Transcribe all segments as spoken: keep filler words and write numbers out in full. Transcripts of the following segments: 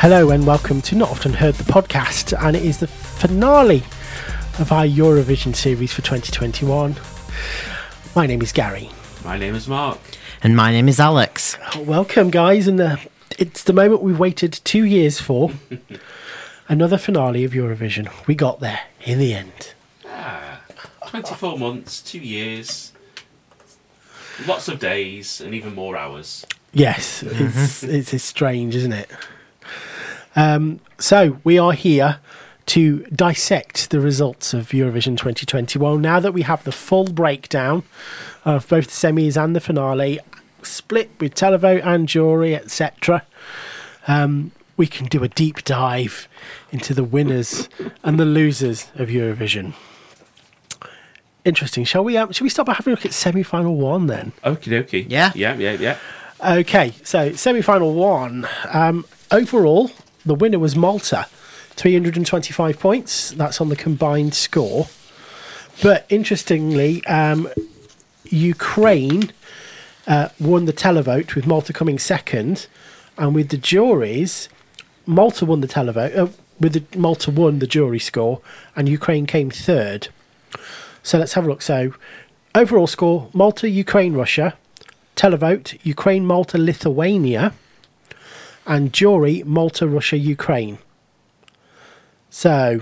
Hello and welcome to Not Often Heard, the podcast, and it is the finale of our Eurovision series for twenty twenty-one. My name is Gary. My name is Mark. And my name is Alex. Welcome, guys, and uh, it's the moment we've waited two years for. Another finale of Eurovision. We got there in the end. Ah, twenty-four months, two years, lots of days, and even more hours. Yes, it's, it's, it's strange, isn't it? Um, so we are here to dissect the results of Eurovision twenty twenty-one. Now that we have the full breakdown of both the semis and the finale, split with televote and jury, et cetera, um, we can do a deep dive into the winners and the losers of Eurovision. Interesting. Shall we? Um, shall we start by having a look at semi-final one then? Okie dokie. Yeah. Yeah, yeah, yeah. Okay, so semi-final one. Um, overall, the winner was Malta, three hundred twenty-five points. That's on the combined score. But interestingly, um, Ukraine uh, won the televote, with Malta coming second. And with the juries, Malta won the televote. Uh, with the Malta won the jury score, and Ukraine came third. So let's have a look. So overall score: Malta, Ukraine, Russia. Televote: Ukraine, Malta, Lithuania. And jury: Malta, Russia, Ukraine. So,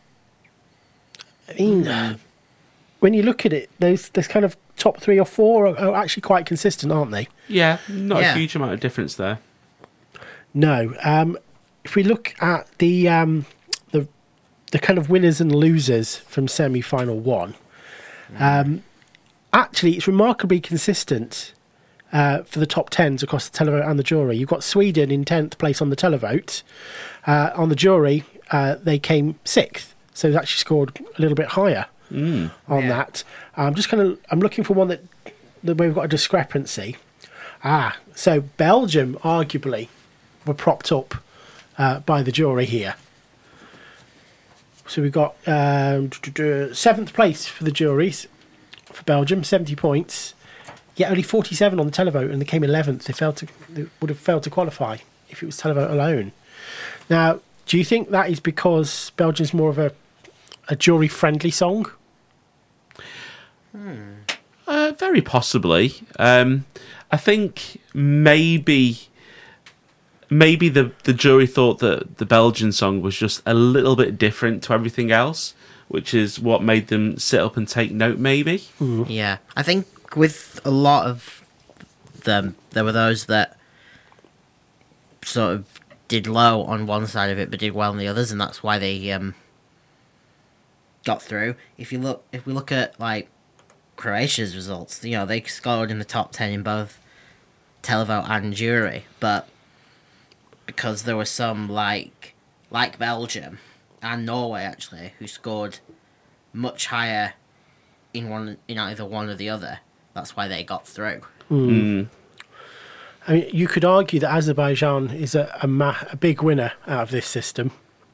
I mean, mm. when you look at it, those those kind of top three or four are, are actually quite consistent, aren't they? Yeah, not Yeah. a huge amount of difference there. No. Um, if we look at the um, the the kind of winners and losers from semi-final one, mm. um, actually, it's remarkably consistent. Uh, for the top tens across the televote and the jury. You've got Sweden in tenth place on the televote. Uh, on the jury, uh, they came sixth, so they actually scored a little bit higher mm. on Yeah. that. I'm just kind of I'm looking for one that, that where we've got a discrepancy. Ah, so Belgium arguably were propped up uh, by the jury here. So we've got um, seventh place for the juries for Belgium, seventy points. Yet only forty-seven on the televote, and they came eleventh. They failed to, they would have failed to qualify if it was televote alone. Now, do you think that is because Belgium's more of a a jury-friendly song? Hmm. Uh, very possibly. Um, I think maybe maybe the, the jury thought that the Belgian song was just a little bit different to everything else, which is what made them sit up and take note, maybe. Mm. Yeah. I think with a lot of them, there were those that sort of did low on one side of it but did well on the others, and that's why they um, got through. If you look, if we look at like Croatia's results, you know, they scored in the top ten in both televote and jury, but because there were some like like Belgium and Norway actually who scored much higher in one in either one or the other. That's why they got through. Mm. Mm. I mean, you could argue that Azerbaijan is a, a, ma- a big winner out of this system.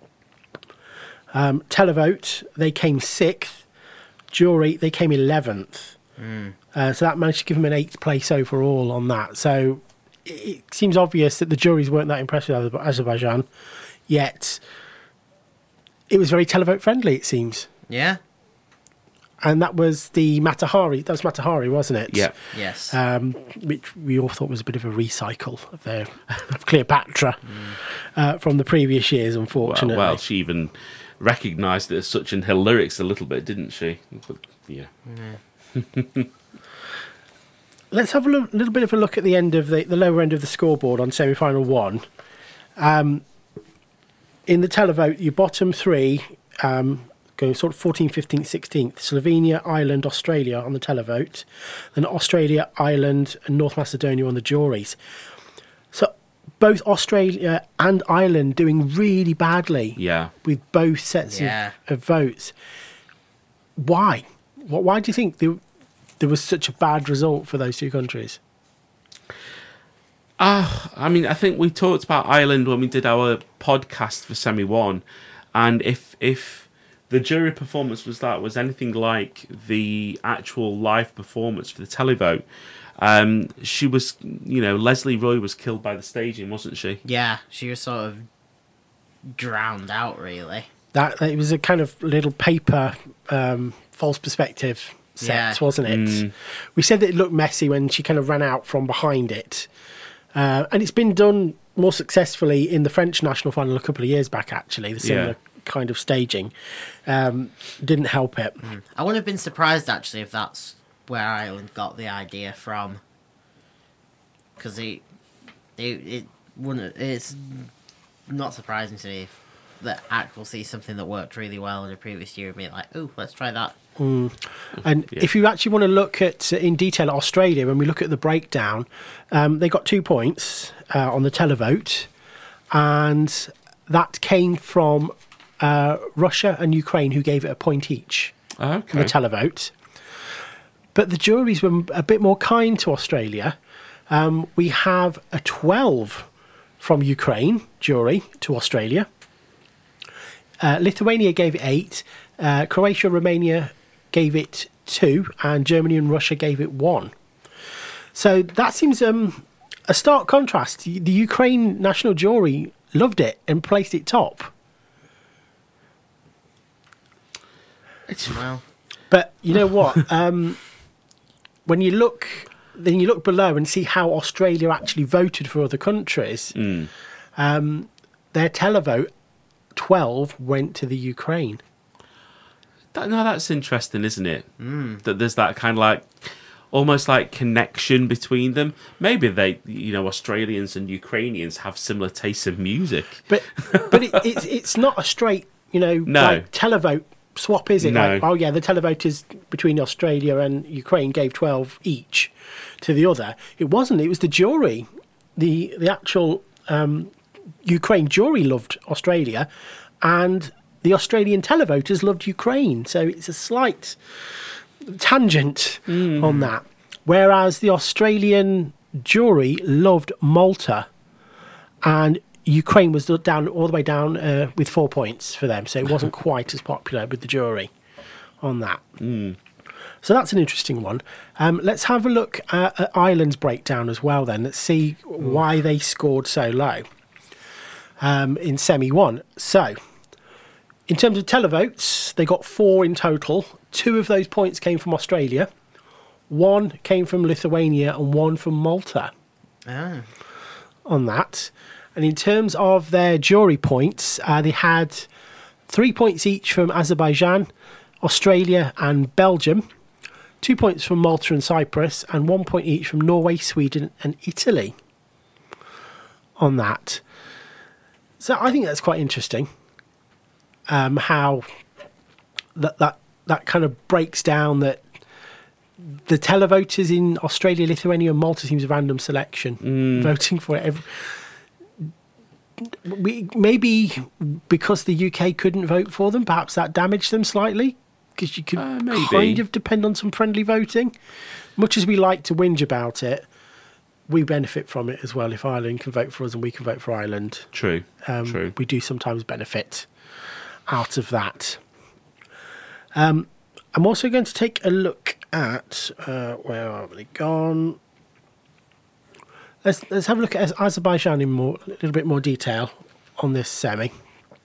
Um, televote, they came sixth. Jury, they came eleventh. Mm. Uh, so that managed to give them an eighth place overall on that. So it, it seems obvious that the juries weren't that impressed with Azerbaijan, yet it was very televote friendly, it seems. Yeah. And that was the Matahari. That was Matahari, wasn't it? Yeah. Yes. Um, which we all thought was a bit of a recycle of their of Cleopatra mm. uh, from the previous years, unfortunately. Well, well, she even recognised it as such in her lyrics a little bit, didn't she? But, yeah. Yeah. Let's have a lo- little bit of a look at the end of the, the lower end of the scoreboard on semi-final one. Um, in the televote, your bottom three... Um, Go sort of fourteenth, fifteenth, sixteenth. Slovenia, Ireland, Australia on the televote. Then Australia, Ireland, and North Macedonia on the juries. So both Australia and Ireland doing really badly. Yeah. With both sets Yeah. of, of votes. Why? Why do you think there, there was such a bad result for those two countries? Uh, I mean, I think we talked about Ireland when we did our podcast for Semi One, and if if the jury performance was that was anything like the actual live performance for the televote, um, she was, you know, Leslie Roy was killed by the staging, wasn't she? Yeah, she was sort of drowned out, really. That it was a kind of little paper um, false perspective set, Yeah. wasn't it? Mm. We said that it looked messy when she kind of ran out from behind it, uh, and it's been done more successfully in the French national final a couple of years back. Actually, the similar Yeah. kind of staging um, didn't help it. I wouldn't have been surprised, actually, if that's where Ireland got the idea from. Because it, it, it wouldn't... It's not surprising to me if the act will see something that worked really well in a previous year and be like, oh, let's try that. And Yeah. if you actually want to look at in detail at Australia, when we look at the breakdown, um, they got two points uh, on the televote, and that came from uh, Russia and Ukraine, who gave it a point each on Okay. the televote. But the juries were a bit more kind to Australia. Um, we have a twelve from Ukraine jury to Australia. Uh, Lithuania gave it eight. Uh, Croatia, Romania gave it two, and Germany and Russia gave it one. So that seems um, a stark contrast. The the Ukraine national jury loved it and placed it top. Well, But you know what? um, when you look, then you look below and see how Australia actually voted for other countries. Mm. Um, their televote, twelve went to the Ukraine. That, no, that's interesting, isn't it? Mm. That there's that kind of like, almost like connection between them. Maybe they, you know, Australians and Ukrainians have similar tastes of music. But but it, it's it's not a straight, you know, No. like televote swap, is it? No. Like, oh yeah, the televoters between Australia and Ukraine gave twelve each to the other. It wasn't. It was the jury, the the actual um, Ukraine jury loved Australia, and the Australian televoters loved Ukraine. So it's a slight tangent on that. Whereas the Australian jury loved Malta, and Ukraine was down all the way down uh, with four points for them. So it wasn't quite as popular with the jury on that. So that's an interesting one. Um, let's have a look at, at Ireland's breakdown as well then. Let's see why they scored so low um, in semi one. So in terms of televotes, they got four in total. Two of those points came from Australia. One came from Lithuania and one from Malta ah, on that. And in terms of their jury points, uh, they had three points each from Azerbaijan, Australia and Belgium, two points from Malta and Cyprus, and one point each from Norway, Sweden and Italy on that. So I think that's quite interesting, um, how that, that, that kind of breaks down that the televoters in Australia, Lithuania and Malta seems a random selection, voting for it. Every, we, maybe because the U K couldn't vote for them, perhaps that damaged them slightly, because you could Uh, maybe. kind of depend on some friendly voting. Much as we like to whinge about it, we benefit from it as well. If Ireland can vote for us and we can vote for Ireland, True. um, True. we do sometimes benefit out of that. Um, I'm also going to take a look at uh, where are they gone? Let's let's have a look at Azerbaijan in more a little bit more detail on this semi.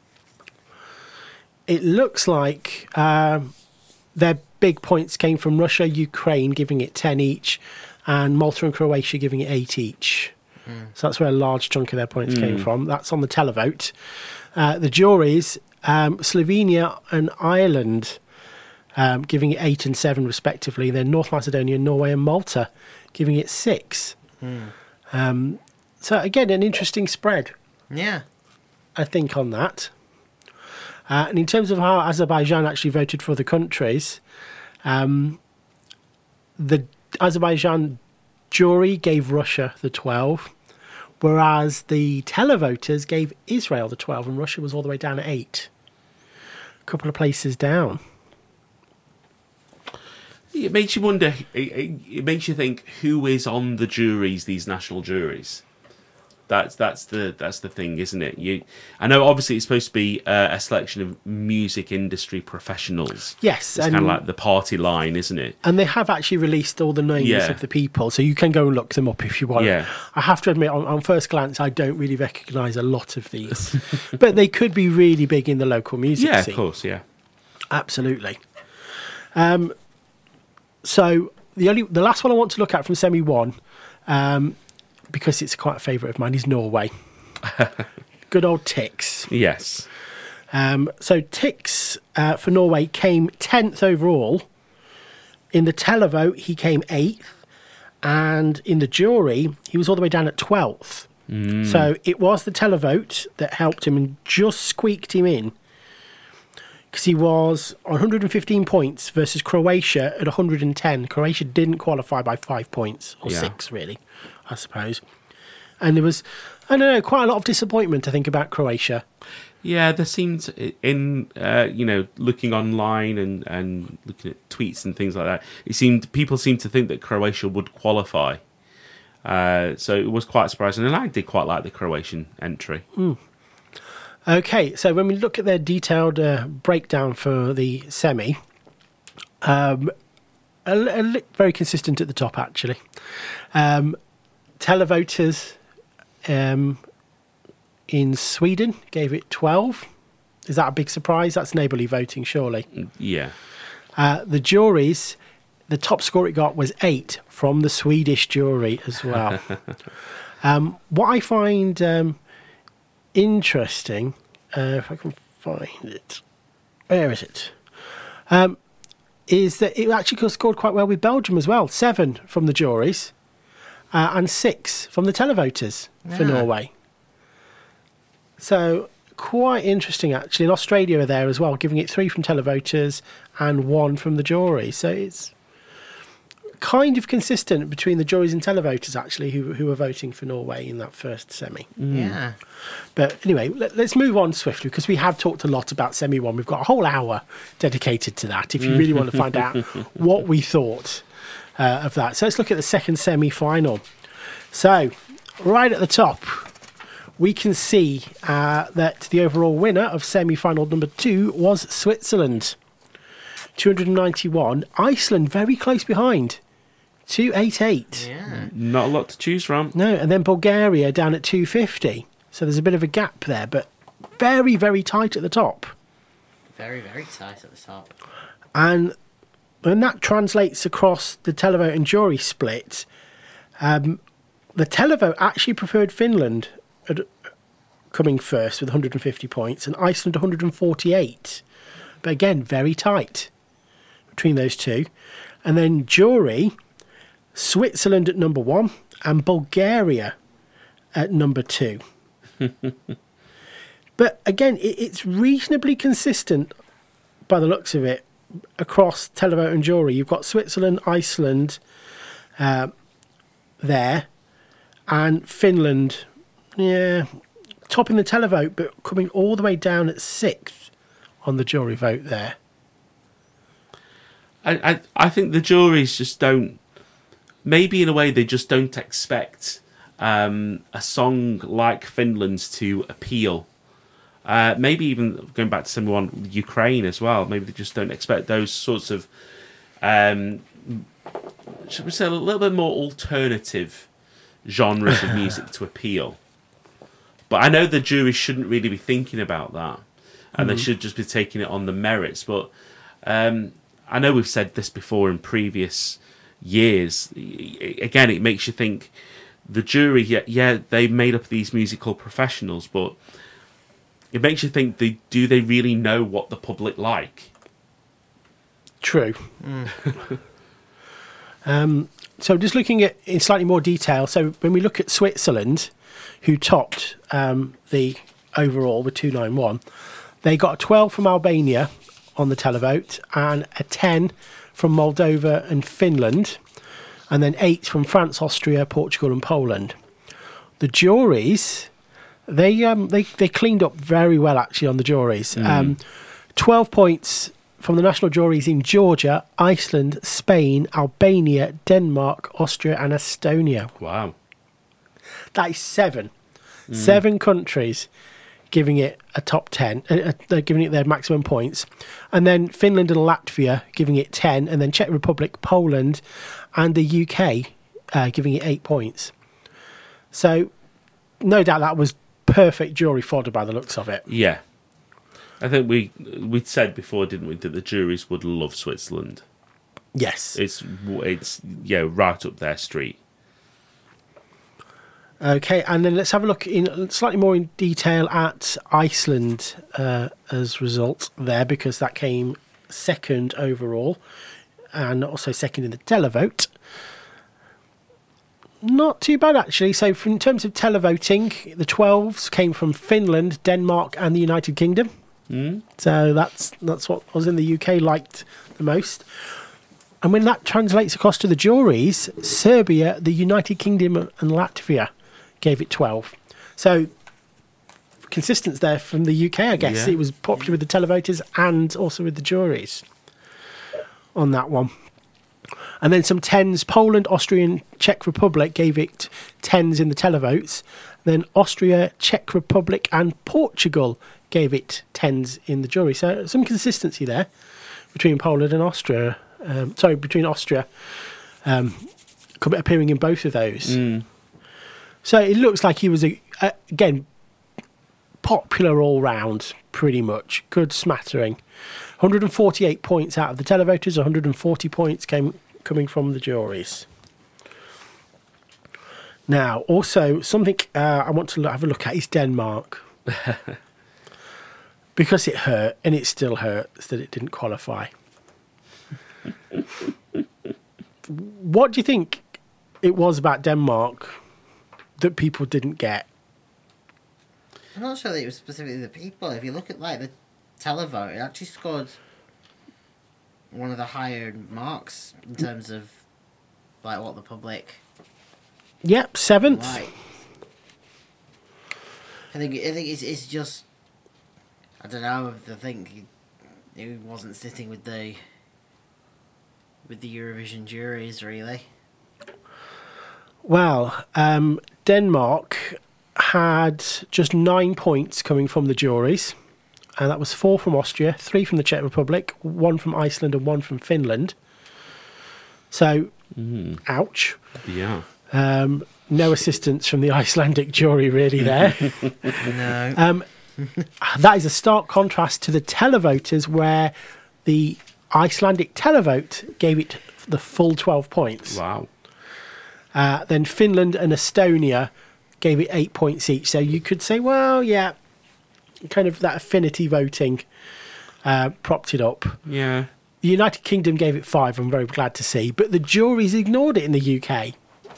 It looks like um, their big points came from Russia, Ukraine, giving it ten each, and Malta and Croatia giving it eight each. So that's where a large chunk of their points came from. That's on the televote. Uh, the juries, um, Slovenia and Ireland um, giving it eight and seven respectively. Then North Macedonia, Norway and Malta giving it six. Um, so again, an interesting spread, yeah. I think, on that. Uh, and in terms of how Azerbaijan actually voted for the countries, um, the Azerbaijan jury gave Russia the twelve, whereas the televoters gave Israel the twelve, and Russia was all the way down at eight. A couple of places down. It makes you wonder. It, it, it makes you think who is on the juries, these national juries. That's that's the that's the thing, isn't it? You, I know. Obviously, it's supposed to be uh, a selection of music industry professionals. Yes, it's and, kind of like the party line, isn't it? And they have actually released all the names Yeah. of the people, so you can go and look them up if you want. Yeah. I have to admit, on, on first glance, I don't really recognise a lot of these, but they could be really big in the local music Yeah, scene. of course, yeah. Absolutely. Um, so the only the last one I want to look at from semi one, um, because it's quite a favourite of mine, is Norway. Good old Tix. Yes. Um, so Tix uh, for Norway came tenth overall. In the televote, he came eighth, and in the jury, he was all the way down at twelfth. Mm. So it was the televote that helped him and just squeaked him in, because he was on one hundred fifteen points versus Croatia at one hundred ten. Croatia didn't qualify by five points, or Yeah. six, really, I suppose. And there was, I don't know, quite a lot of disappointment, I think, about Croatia. Yeah, there seemed in uh, you know looking online and, and looking at tweets and things like that. It seemed people seemed to think that Croatia would qualify, uh, so it was quite surprising. And I did quite like the Croatian entry. Mm. Okay, so when we look at their detailed uh, breakdown for the semi, um, a, a li- very consistent at the top, actually. Um, televoters um, in Sweden gave it twelve. Is that a big surprise? That's neighbourly voting, surely. Yeah, Uh, the juries, the top score it got was eight from the Swedish jury as well. um, what I find um, interesting, uh, if I can find it, where is it? Um, is that it actually scored quite well with Belgium as well. Seven from the juries uh, and six from the televoters for Yeah. Norway. So quite interesting, actually. And Australia are there as well, giving it three from televoters and one from the jury. So it's kind of consistent between the juries and televoters, actually, who who are voting for Norway in that first semi. Yeah. But anyway, let, let's move on swiftly, because we have talked a lot about semi one. We've got a whole hour dedicated to that, if you really want to find out what we thought uh, of that. So let's look at the second semi final. So, right at the top, we can see uh, that the overall winner of semi-final number two was Switzerland, two hundred ninety-one. Iceland very close behind, two eighty-eight. Yeah. not a lot to choose from. No, and then Bulgaria down at two fifty. So there's a bit of a gap there, but very, very tight at the top. Very, very tight at the top. And when that translates across the televote and jury split, um, the televote actually preferred Finland at, coming first with one hundred fifty points, and Iceland one hundred forty-eight. But again, very tight between those two. And then jury, Switzerland at number one and Bulgaria at number two. But again, it, it's reasonably consistent by the looks of it across televote and jury. You've got Switzerland, Iceland uh, there, and Finland, yeah, topping the televote, but coming all the way down at sixth on the jury vote there. I, I I think the juries just don't. Maybe in a way they just don't expect um, a song like Finland's to appeal. Uh, maybe even going back to someone Ukraine as well. Maybe they just don't expect those sorts of, um, should we say, a little bit more alternative genres of music to appeal. But I know the jury shouldn't really be thinking about that, and mm-hmm. they should just be taking it on the merits. But um, I know we've said this before in previous years. Again, it makes you think the jury, yeah, yeah they made up these musical professionals, but it makes you think, they do they really know what the public like? True. Mm. um, so just looking at in slightly more detail, so when we look at Switzerland, who topped um, the overall with two ninety-one, they got a twelve from Albania on the televote and a ten from Moldova and Finland, and then eight from France, Austria, Portugal and Poland. The juries, they um, they, they cleaned up very well, actually, on the juries. Mm. Um, twelve points from the national juries in Georgia, Iceland, Spain, Albania, Denmark, Austria and Estonia. Wow. That is seven Seven countries giving it a top ten. Uh, they're giving it their maximum points. And then Finland and Latvia giving it ten. And then Czech Republic, Poland and the U K uh, giving it eight points. So no doubt that was perfect jury fodder by the looks of it. Yeah. I think we we said before, didn't we, that the juries would love Switzerland. Yes. It's, it's yeah, right up their street. Okay, and then let's have a look in slightly more in detail at Iceland uh, as result there, because that came second overall and also second in the televote. Not too bad, actually. So from, in terms of televoting, the twelves came from Finland, Denmark and the United Kingdom. Mm. So that's that's what was in the U K liked the most. And when that translates across to the juries, Serbia, the United Kingdom and Latvia gave it twelve. So consistence there from the U K, I guess. Yeah. It was popular with the televoters and also with the juries on that one. And then some tens. Poland, Austria and Czech Republic gave it tens in the televotes. Then Austria, Czech Republic and Portugal gave it tens in the jury. So some consistency there between Poland and Austria. Um, sorry, between Austria um, appearing in both of those. Mm. So it looks like he was, a, a, again, popular all round, pretty much. Good smattering. one hundred forty-eight points out of the televoters, one hundred forty points came coming from the juries. Now, also, something uh, I want to have a look at is Denmark. Because it hurt, and it still hurts that it didn't qualify. What do you think it was about Denmark that people didn't get? I'm not sure that it was specifically the people. If you look at like the televote, it actually scored one of the higher marks in terms of like what the public Yep, seventh. like. I think I think it's it's just I don't know. I think he, he wasn't sitting with the with the Eurovision juries really. Well, um, Denmark had just nine points coming from the juries, and that was four from Austria, three from the Czech Republic, one from Iceland, and one from Finland. So, Mm. ouch. Yeah. Um, no assistance from the Icelandic jury, really, there. No. um, that is a stark contrast to the televoters, where the Icelandic televote gave it the full twelve points. Wow. Uh, then Finland and Estonia gave it eight points each. So you could say, well, yeah, kind of that affinity voting uh, propped it up. Yeah. The United Kingdom gave it five, I'm very glad to see. But the juries ignored it in the U K.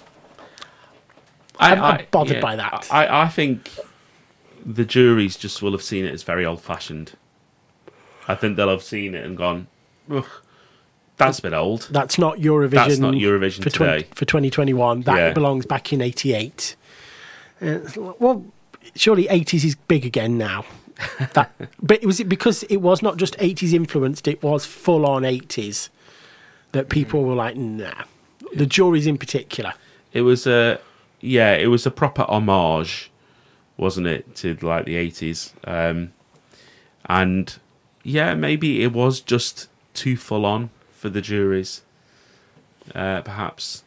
I, I'm not I- bothered yeah, by that. I, I think the juries just will have seen it as very old-fashioned. I think they'll have seen it and gone, ugh, that's a bit old. That's not Eurovision. That's not Eurovision for today. for twenty twenty-one. That Yeah. belongs back in eighty-eight. Uh, well, surely eighties is big again now. That, but was it because it was not just eighties influenced? It was full on eighties that people were like, nah. The juries in particular. It was a, yeah, it was a proper homage, wasn't it, to like the eighties? Um, and yeah, maybe it was just too full on for the juries, uh, perhaps.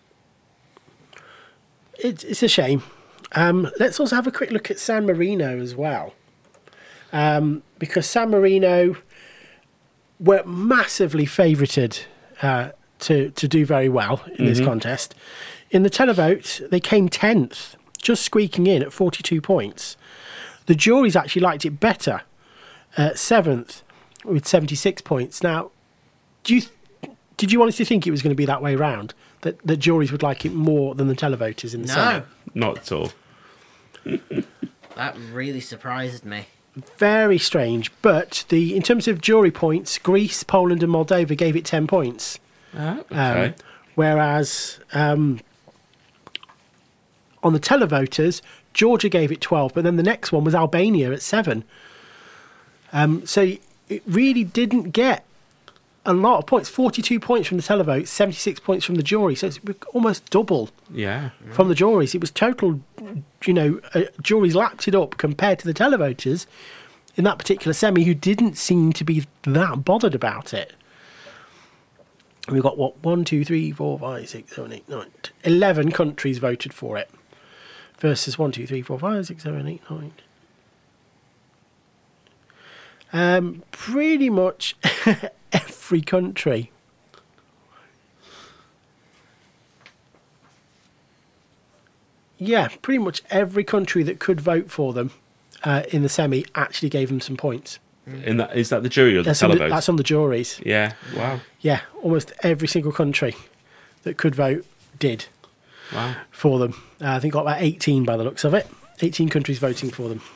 It's it's a shame. Um, let's also have a quick look at San Marino as well, um, because San Marino were massively favoured uh, to to do very well in this contest. In the televote, they came tenth, just squeaking in at forty-two points. The juries actually liked it better, uh, seventh with seventy-six points. Now, do you did you honestly think it was going to be that way round? That the juries would like it more than the televoters in the No, Senate? Not at all. that really surprised me. Very strange. But the in terms of jury points, Greece, Poland, and Moldova gave it ten points. Ah, Um, okay. Whereas um, on the televoters, Georgia gave it twelve, but then the next one was Albania at seven. Um, so it really didn't get a lot of points. forty-two points from the televote, seventy-six points from the jury. So it's almost double Yeah. from the juries. It was total, you know, uh, juries lapped it up compared to the televoters in that particular semi, who didn't seem to be that bothered about it. We've got, what, one, two, three, four, five, six, seven, eight, nine, ten, eleven countries voted for it versus one, two, three, four, five, six, seven, eight, nine. Um, pretty much every country. Yeah, pretty much every country that could vote for them uh, in the semi actually gave them some points. In that, is that the jury or the That's on the, televote? that's on the juries. Yeah. Wow. Yeah, almost every single country that could vote did Wow. for them. Uh, I think got about eighteen by the looks of it. eighteen countries voting for them.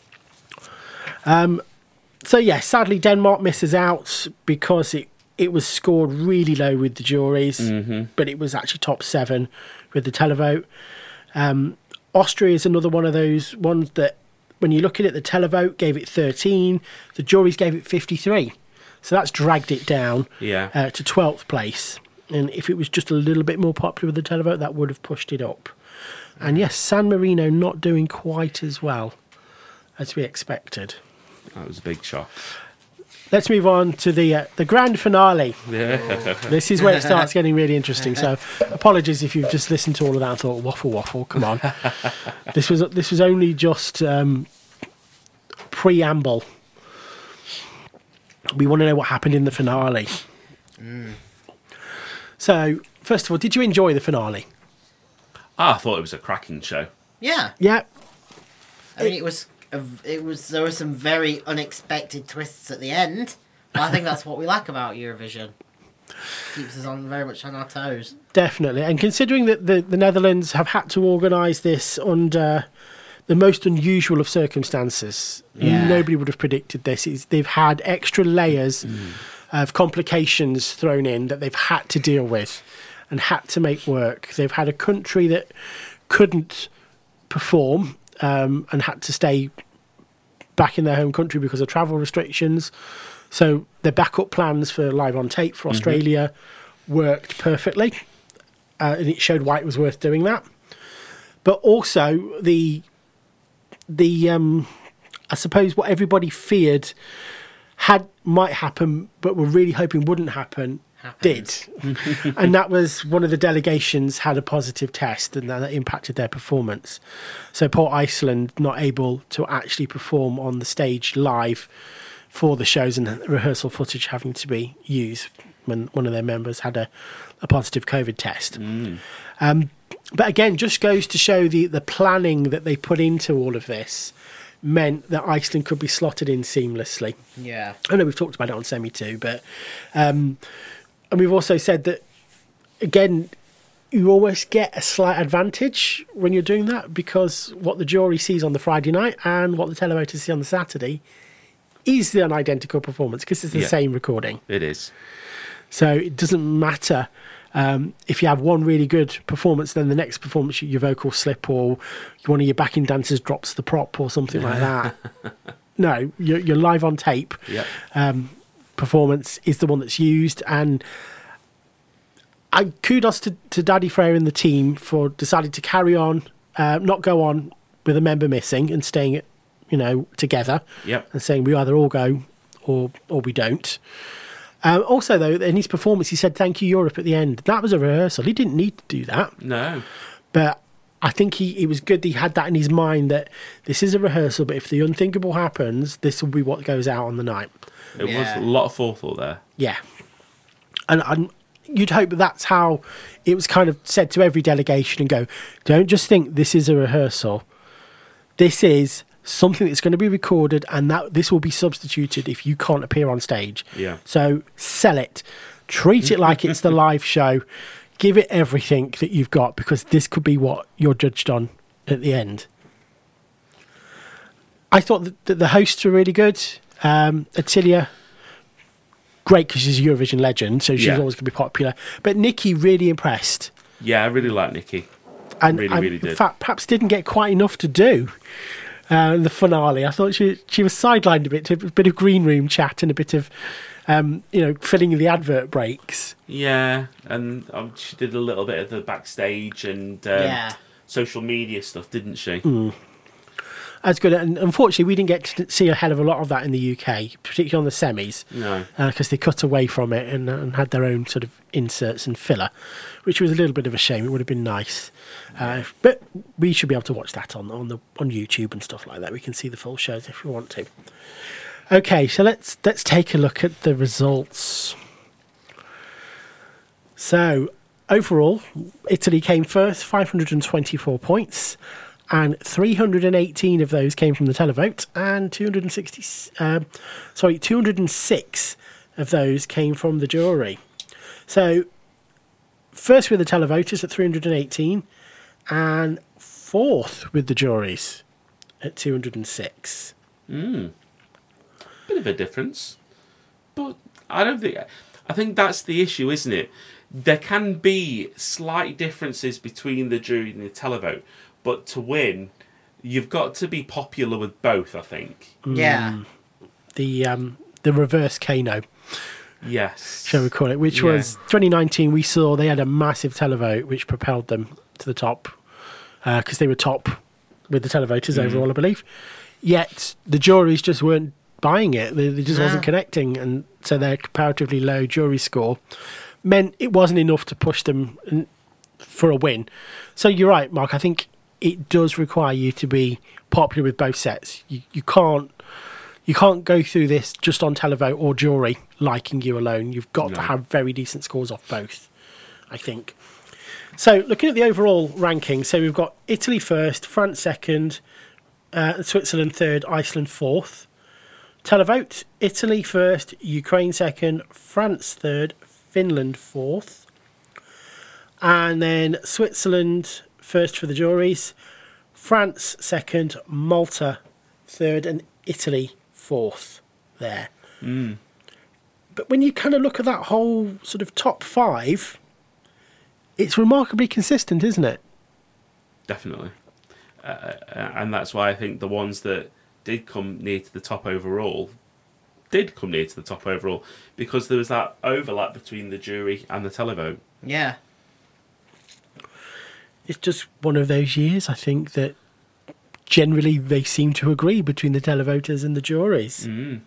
Um, so yeah, sadly Denmark misses out because it, it was scored really low with the juries, Mm-hmm. but it was actually top seven with the televote. Um, Austria is another one of those ones that, when you look at it, the televote gave it thirteen, the juries gave it fifty-three. So that's dragged it down Yeah. uh, to twelfth place. And if it was just a little bit more popular with the televote, that would have pushed it up. And yes, San Marino not doing quite as well as we expected. That was a big shock. Let's move on to the uh, the grand finale. Yeah. This is where it starts getting really interesting. So, apologies if you've just listened to all of that and thought, waffle, waffle, come on. This was this was only just um, preamble. We want to know what happened in the finale. Mm. So, first of all, did you enjoy the finale? Ah, I thought it was a cracking show. Yeah. Yeah. I mean, it was, a, it was, there were some very unexpected twists at the end. But I think that's what we like about Eurovision. Keeps us on very much on our toes. Definitely. And considering that the, the Netherlands have had to organise this under the most unusual of circumstances, Yeah. nobody would have predicted this. It's, they've had extra layers mm. of complications thrown in that they've had to deal with and had to make work. They've had a country that couldn't perform um, and had to stay back in their home country because of travel restrictions. So their backup plans for Live on Tape for Australia mm-hmm. worked perfectly, uh, and it showed why it was worth doing that. But also the the um, I suppose what everybody feared had might happen, but were really hoping wouldn't happen. Happened. Did. And that was one of the delegations had a positive test, and that impacted their performance. So poor Iceland not able to actually perform on the stage live for the shows, and rehearsal footage having to be used when one of their members had a, a positive COVID test. Mm. Um, but again, just goes to show the, the planning that they put into all of this meant that Iceland could be slotted in seamlessly. Yeah. I know we've talked about it on Semi too, but... Um, and we've also said that, again, you always get a slight advantage when you're doing that, because what the jury sees on the Friday night and what the televoters see on the Saturday is the identical performance, because it's the yeah, same recording. It is. So it doesn't matter um, if you have one really good performance, then the next performance your vocal slip or one of your backing dancers drops the prop or something like that. No, you're, you're live on tape. Yep. Um, performance is the one that's used, and I kudos to, to Daddy Freya and the team for deciding to carry on, uh, not go on with a member missing and staying it, you know, together. Yep. And saying we either all go or or we don't. Um, also, though, in his performance, he said "Thank you, Europe" at the end. That was a rehearsal. He didn't need to do that. No. But I think he it was good that he had that in his mind, that this is a rehearsal, but if the unthinkable happens, this will be what goes out on the night. It Yeah. was a lot of forethought there. Yeah. And, and you'd hope that that's how it was kind of said to every delegation, and go, don't just think this is a rehearsal. This is something that's going to be recorded, and that this will be substituted if you can't appear on stage. Yeah. So sell it. Treat it like it's the live show. Give it everything that you've got, because this could be what you're judged on at the end. I thought that, that the hosts were really good. Um, Attilia, great because she's a Eurovision legend, so she's Yeah. always going to be popular. But Nikki really impressed. Yeah, I really like Nikki. And Really, I, really in did. fact, perhaps didn't get quite enough to do. uh, in the finale. I thought she she was sidelined a bit to a bit of green room chat and a bit of, um, you know, filling in the advert breaks. Yeah, and um, she did a little bit of the backstage and um, Yeah. social media stuff, didn't she? Mm. That's good. And unfortunately, we didn't get to see a hell of a lot of that in the U K, particularly on the semis, No. because they cut away from it and, and had their own sort of inserts and filler, which was a little bit of a shame. It would have been nice, uh, but we should be able to watch that on on the on YouTube and stuff like that. We can see the full shows if we want to. Okay, so let's let's take a look at the results. So overall, Italy came first, five hundred twenty-four points. And three hundred eighteen of those came from the televote, and two hundred sixty, um, sorry, two hundred six of those came from the jury. So, first with the televoters at three hundred eighteen, and fourth with the juries at two hundred six. Mm. Bit of a difference, but I don't think. I think that's the issue, isn't it? There can be slight differences between the jury and the televote. But to win, you've got to be popular with both, I think. Yeah. Mm. The um, the reverse Kano, Yes. shall we call it, which Yeah. was twenty nineteen. We saw they had a massive televote which propelled them to the top because uh, they were top with the televoters Mm. overall, I believe. Yet the juries just weren't buying it. They, they just No. wasn't connecting. And so their comparatively low jury score meant it wasn't enough to push them in- for a win. So you're right, Mark. I think it does require you to be popular with both sets. You, you can't you can't go through this just on televote or jury liking you alone. You've got No. to have very decent scores off both, I think. So looking at the overall ranking, so we've got Italy first, France second, uh, Switzerland third, Iceland fourth. Televote, Italy first, Ukraine second, France third, Finland fourth. And then Switzerland first for the juries, France second, Malta third, and Italy fourth there. Mm. But when you kind of look at that whole sort of top five, it's remarkably consistent, isn't it? Definitely. Uh, and that's why I think the ones that did come near to the top overall did come near to the top overall, because there was that overlap between the jury and the televote. Yeah. It's just one of those years, I think, that generally they seem to agree between the televoters and the juries. Mm.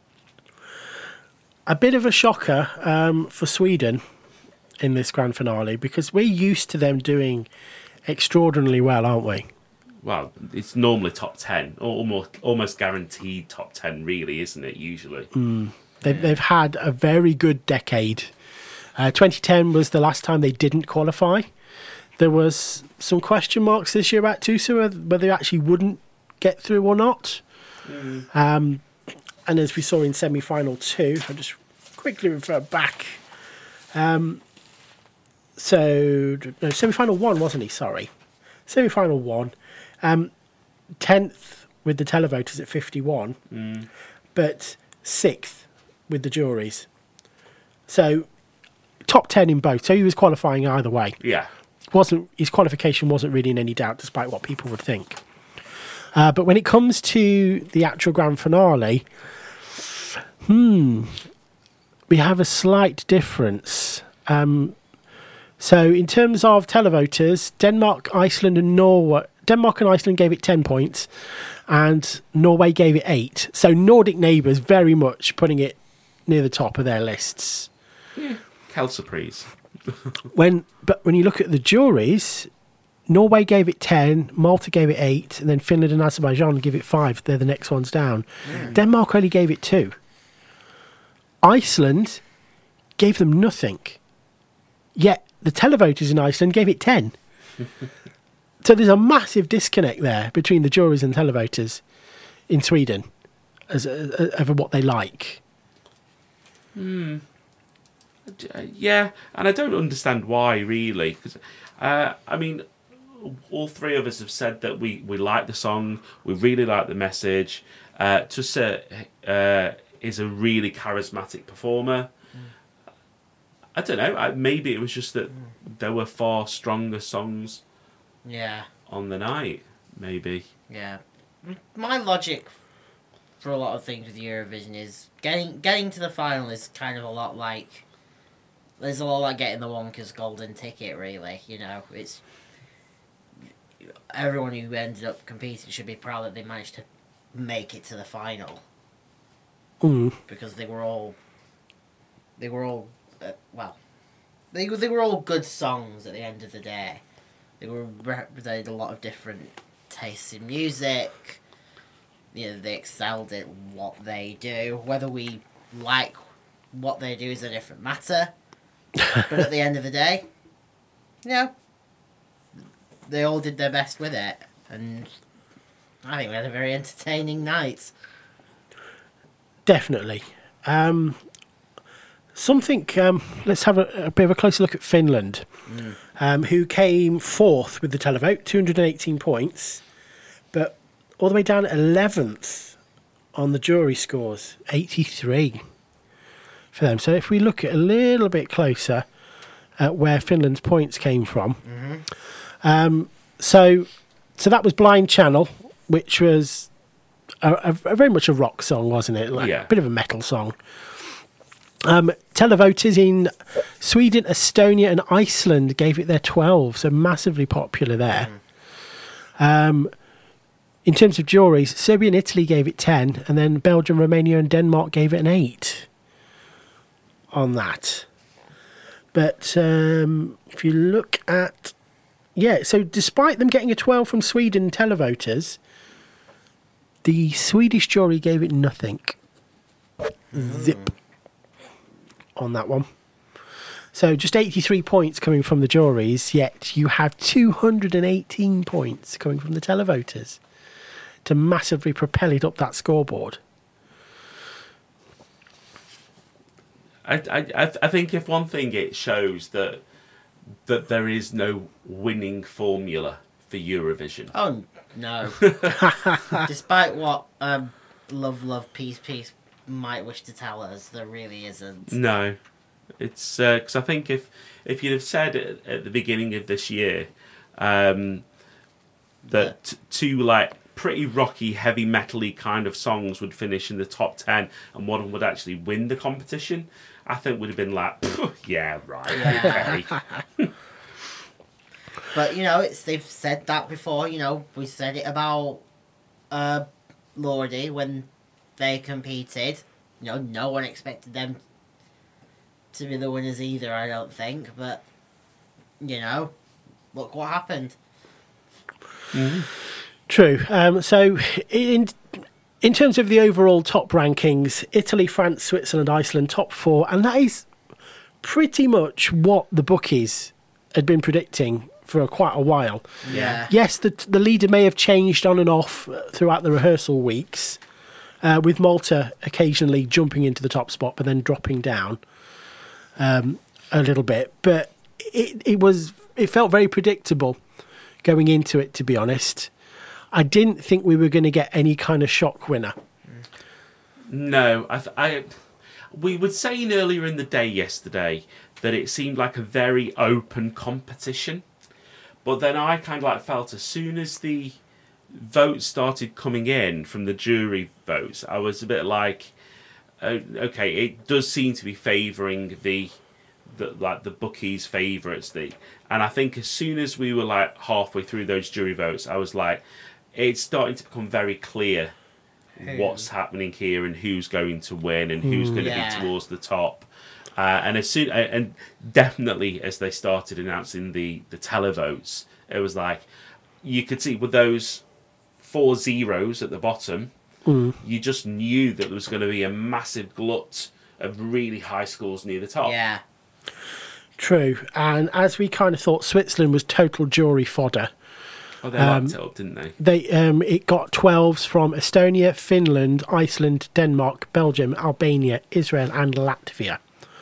A bit of a shocker um, for Sweden in this grand finale, because we're used to them doing extraordinarily well, aren't we? Well, it's normally top ten, almost almost guaranteed top ten, really, isn't it? Usually, Mm. They've, they've had a very good decade. Uh, twenty ten was the last time they didn't qualify. There was some question marks this year about Tusa, whether they actually wouldn't get through or not. Mm. Um, and as we saw in semi-final two, I'll just quickly refer back. Um, so, no, semi-final one, wasn't he? Sorry. Semi-final one. Um, tenth with the televoters at fifty-one, Mm. but sixth with the juries. So, top ten in both. So he was qualifying either way. Yeah. Wasn't his qualification wasn't really in any doubt, despite what people would think. Uh, but when it comes to the actual grand finale, hmm, we have a slight difference. Um, so in terms of televoters, Denmark, Iceland, and Norway. Denmark and Iceland gave it ten points, and Norway gave it eight. So Nordic neighbours very much putting it near the top of their lists. Yeah. Quelle surprise. When but when you look at the juries, Norway gave it ten, Malta gave it eight, and then Finland and Azerbaijan give it five. They're the next ones down. Mm. Denmark only gave it two. Iceland gave them nothing. Yet the televoters in Iceland gave it ten. So there's a massive disconnect there between the juries and televoters in Sweden as uh, over what they like. Hmm. Yeah, and I don't understand why, really. Because, uh, I mean, all three of us have said that we, we like the song, we really like the message. Uh, Tusse uh, is a really charismatic performer. Mm. I don't know, I, maybe it was just that mm. there were far stronger songs Yeah. on the night, maybe. Yeah. my logic for a lot of things with Eurovision is getting getting to the final is kind of a lot like there's a lot like getting the Wonka's golden ticket. Really, you know, it's everyone who ended up competing should be proud that they managed to make it to the final Mm. because they were all they were all uh, well they they were all good songs at the end of the day. They were represented a lot of different tastes in music. You know, they excelled at what they do. Whether we like what they do is a different matter. But at the end of the day, you know, they all did their best with it. And I think we had a very entertaining night. Definitely. Um, something, um, let's have a, a bit of a closer look at Finland, Mm. um, who came fourth with the televote, two hundred eighteen points, but all the way down eleventh on the jury scores, eighty-three for them. So if we look at a little bit closer at where Finland's points came from, Mm-hmm. um, so so that was Blind Channel, which was a, a, a very much a rock song, wasn't it? Like Yeah. a bit of a metal song. Um, televoters in Sweden, Estonia, and Iceland gave it their twelve, so massively popular there. Um, in terms of juries, Serbia and Italy gave it ten, and then Belgium, Romania, and Denmark gave it an eight on that. But um, if you look at, yeah, so despite them getting a twelve from Sweden televoters, the Swedish jury gave it nothing. Zip on that one. So just eighty-three points coming from the juries, yet you have two hundred eighteen points coming from the televoters to massively propel it up that scoreboard. I, I, I think if one thing it shows that that there is no winning formula for Eurovision. Oh, no. Despite what um, Love, Love, Peace, Peace might wish to tell us, there really isn't. No, it's because I think if if you'd have said at, at the beginning of this year um, that t- two like pretty rocky, heavy metal-y kind of songs would finish in the top ten and one of them would actually win the competition, I think would have been like, yeah, right, okay. But, you know, it's they've said that before. You know, we said it about uh, Lordi when they competed. You know, no one expected them to be the winners either, I don't think. But, you know, look what happened. Mm-hmm. True. Um, so in in terms of the overall top rankings, Italy, France, Switzerland, Iceland, top four, and that is pretty much what the bookies had been predicting for quite a while. Yeah. Yes, the the leader may have changed on and off throughout the rehearsal weeks, uh, with Malta occasionally jumping into the top spot but then dropping down um, a little bit. But it it was it felt very predictable going into it, to be honest. I didn't think we were going to get any kind of shock winner. No, I, th- I, we were saying earlier in the day yesterday that it seemed like a very open competition, but then I kind of like felt as soon as the votes started coming in from the jury votes, I was a bit like, uh, okay, it does seem to be favouring the, the like the bookies' favourites. The and I think as soon as we were like halfway through those jury votes, I was like, it's starting to become very clear what's happening here and who's going to win and who's going to Yeah. be towards the top. Uh, and as soon and definitely as they started announcing the the televotes, it was like you could see with those four zeros at the bottom, Mm. you just knew that there was going to be a massive glut of really high scores near the top. Yeah. True. And as we kind of thought, Switzerland was total jury fodder. Oh, they Um, liked it up, didn't they? They um, it got twelves from Estonia, Finland, Iceland, Denmark, Belgium, Albania, Israel, and Latvia.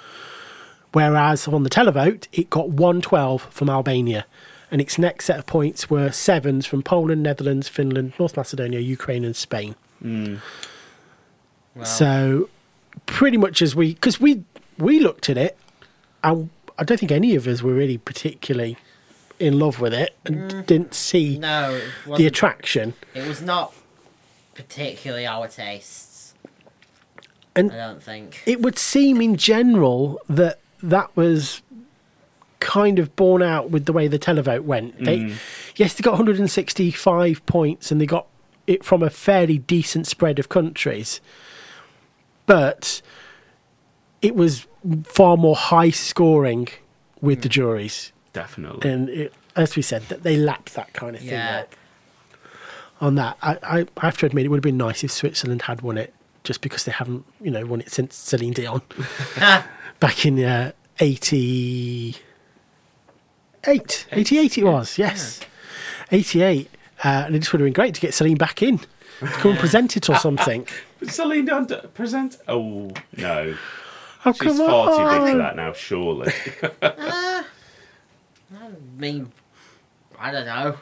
Whereas on the televote, it got one twelve from Albania, and its next set of points were sevens from Poland, Netherlands, Finland, North Macedonia, Ukraine, and Spain. Mm. Well, So pretty much as we, because we we looked at it, and I don't think any of us were really particularly in love with it, and didn't see no, it the wasn't, attraction. it was not particularly our tastes. And I don't think. it would seem in general that that was kind of borne out with the way the televote went. They, Mm. Yes, they got one hundred sixty-five points and they got it from a fairly decent spread of countries. But it was far more high scoring with Mm. the juries. Definitely. And it, as we said, that they lapped that kind of thing Yeah. up on that. I, I, I have to admit, it would have been nice if Switzerland had won it, just because they haven't, you know, won it since Celine Dion back in uh, eighty-eight. eighty-eight it was, yes. eighty-eight. Uh, and it just would have been great to get Celine back in to come and present it or something. Celine Dion d- present? Oh, no. Oh, She's come far too big for on. that now, surely. I mean, I don't know.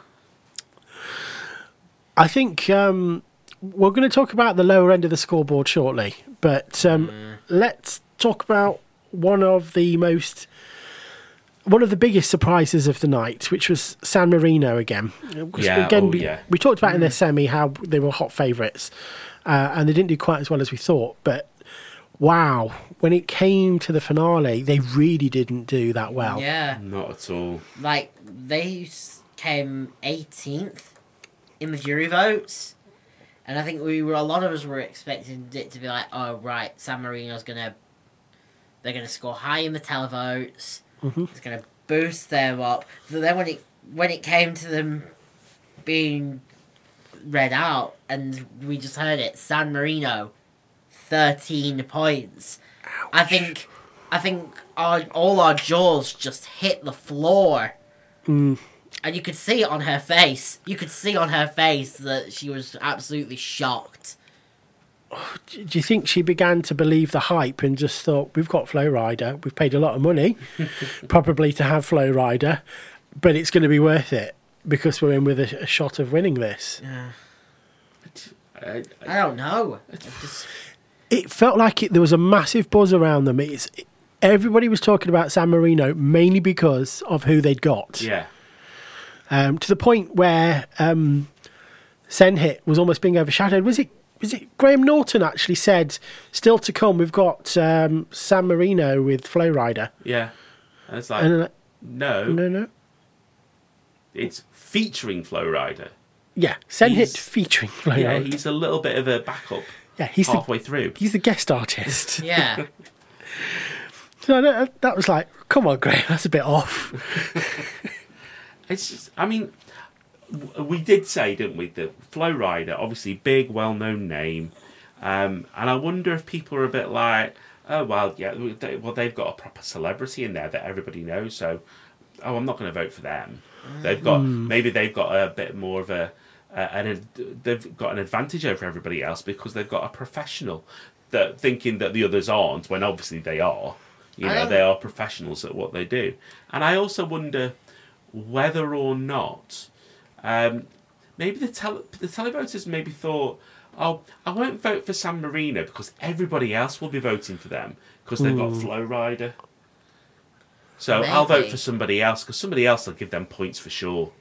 I think um, we're going to talk about the lower end of the scoreboard shortly, but um, Mm. let's talk about one of the most, one of the biggest surprises of the night, which was San Marino again. 'Cause Yeah, again, oh, we, yeah. we talked about in their semi how they were hot favourites, uh, and they didn't do quite as well as we thought. But wow, when it came to the finale, they really didn't do that well. Yeah, Not at all. like they s- came eighteenth in the jury votes, and I think we were a lot of us were expecting it to be like, oh right, San Marino's gonna, they're gonna score high in the televotes. Mhm. It's gonna boost them up. But then when it when it came to them being read out, and we just heard it, San Marino, thirteen points. I think, I think our, all our jaws just hit the floor, Mm. and you could see it on her face. You could see on her face that she was absolutely shocked. Do you think she began to believe the hype and just thought, we've got Flow Rider, we've paid a lot of money, probably to have Flow Rider, but it's going to be worth it because we're in with a, a shot of winning this? I, I don't know. It just, It felt like it, there was a massive buzz around them. It's, everybody was talking about San Marino mainly because of who they'd got. yeah. Um, to the point where um, Senhit was almost being overshadowed. Was it? Was it Graham Norton actually said, still to come, we've got um, San Marino with Flow Rider. Yeah. And it's like, And I'm like, no, no, no. it's featuring Flow Rider. Yeah, Senhit He's- featuring Flow Yeah, Rider. he's a little bit of a backup Yeah, he's the, halfway through. he's the guest artist. yeah. So that, that was like, come on, Graham, that's a bit off. It's just, I mean, w- we did say, didn't we, that Flow Rider, obviously big, well-known name, um, and I wonder if people are a bit like, oh well, yeah, they, well they've got a proper celebrity in there that everybody knows, so oh, I'm not going to vote for them. They've got maybe they've got a bit more of a, uh, an they've got an advantage over everybody else because they've got a professional that thinking that the others aren't, when obviously they are. You I know, don't- they are professionals at what they do, and I also wonder whether or not um, maybe the tele- the televoters maybe thought, oh, I won't vote for San Marino because everybody else will be voting for them because they've got Flow Rider. So I'll vote Maybe. for somebody else because somebody else will give them points for sure.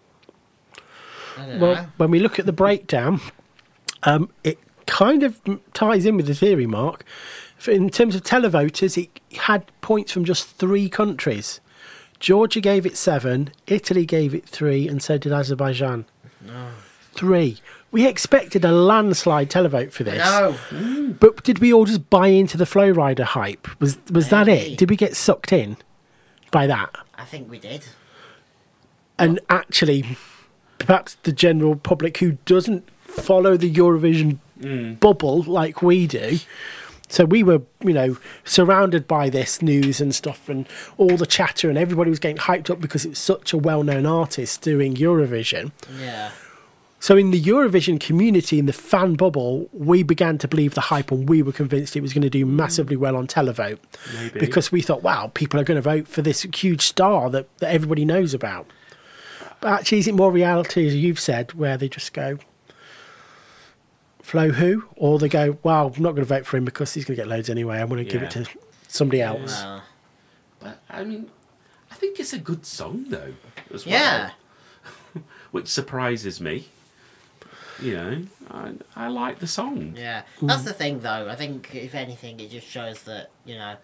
I don't Well, know. when we look at the breakdown, um, it kind of ties in with the theory, Mark. For- In terms of televoters, it had points from just three countries. Georgia gave it seven, Italy gave it three, and so did Azerbaijan. Three. We expected a landslide televote for this. No. But did we all just buy into the Flow Rider hype? Was was that Maybe. it? Did we get sucked in by that? I think we did. And actually, perhaps the general public who doesn't follow the Eurovision bubble like we do. So we were, you know, surrounded by this news and stuff and all the chatter, and everybody was getting hyped up because it was such a well-known artist doing Eurovision. Yeah. So in the Eurovision community, in the fan bubble, we began to believe the hype, and we were convinced it was going to do massively well on televote. Maybe. Because we thought, wow, people are going to vote for this huge star that, that everybody knows about. But actually, is it more reality, as you've said, where they just go, Flo who? Or they go, well, I'm not going to vote for him because he's going to get loads anyway. I'm going to give it Yeah. to somebody else. Well, But I mean, I think it's a good song though, as well. yeah. Which surprises me. You know, I, I like the song. Yeah, that's the thing, though. I think, if anything, it just shows that, you know,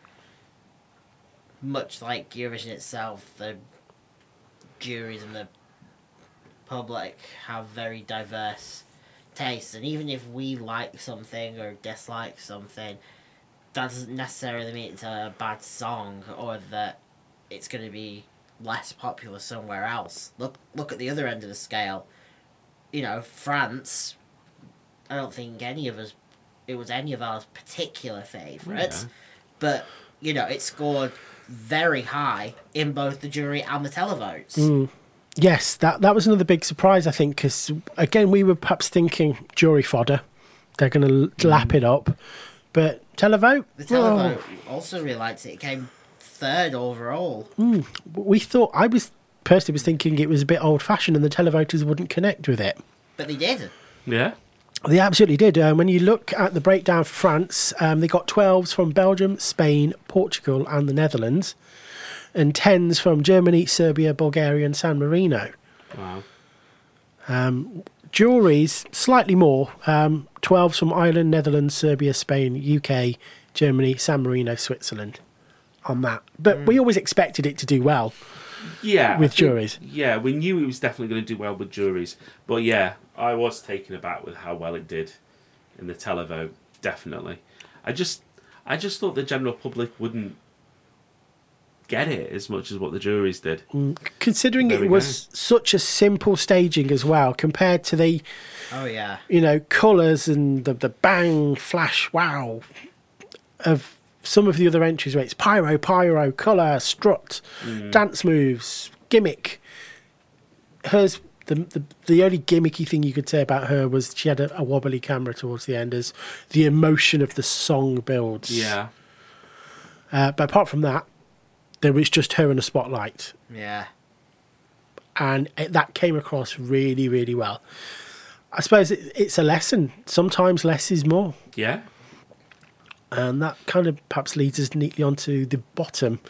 much like Eurovision itself, the juries and the public have very diverse tastes. And even if we like something or dislike something, that doesn't necessarily mean it's a bad song or that it's going to be less popular somewhere else. Look, look at the other end of the scale. You know, France, I don't think any of us, it was any of our particular favourites, Yeah. but, you know, it scored very high in both the jury and the televotes. Mm. Yes, that that was another big surprise, I think, because, again, we were perhaps thinking jury fodder. They're going to mm. lap it up. But televote? The televote oh. also really liked it. It came third overall. Mm. We thought, I was personally was thinking it was a bit old-fashioned and the televoters wouldn't connect with it. But they did. Yeah. They absolutely did. Um, when you look at the breakdown for France, um, they got twelves from Belgium, Spain, Portugal and the Netherlands, and tens from Germany, Serbia, Bulgaria and San Marino. Wow. Um, juries, slightly more. Um, twelves from Ireland, Netherlands, Serbia, Spain, U K, Germany, San Marino, Switzerland on that. But mm. we always expected it to do well. Yeah, with think, juries. Yeah, we knew it was definitely going to do well with juries. But yeah, I was taken aback with how well it did in the televote. Definitely, I just, I just thought the general public wouldn't get it as much as what the juries did. Mm. Considering there it was go. such a simple staging as well, compared to the, oh yeah, you know, colours and the the bang, flash, wow of some of the other entries where it's pyro, pyro, colour, strut, mm. dance moves, gimmick. Hers, the, the the only gimmicky thing you could say about her was she had a, a wobbly camera towards the end as the emotion of the song builds. Yeah. Uh, but apart from that, there was just her in a spotlight. Yeah. And it, that came across really, really well. I suppose it, it's a lesson. Sometimes less is more. Yeah. And that kind of perhaps leads us neatly onto the bottom